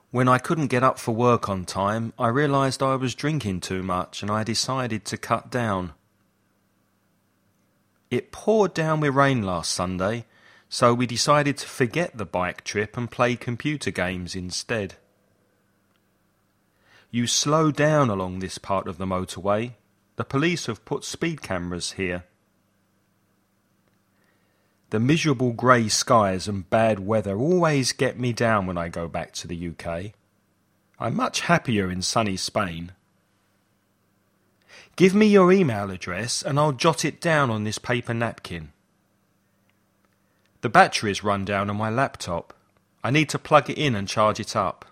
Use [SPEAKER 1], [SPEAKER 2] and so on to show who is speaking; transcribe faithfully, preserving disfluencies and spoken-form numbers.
[SPEAKER 1] When I couldn't get up for work on time, I realised I was drinking too much and I decided to cut down. It poured down with rain last Sunday, so we decided to forget the bike trip and play computer games instead. You slow down along this part of the motorway. The police have put speed cameras here. The miserable grey skies and bad weather always get me down when I go back to the U K. I'm much happier in sunny Spain. Give me your email address and I'll jot it down on this paper napkin. The battery's run down on my laptop. I need to plug it in and charge it up.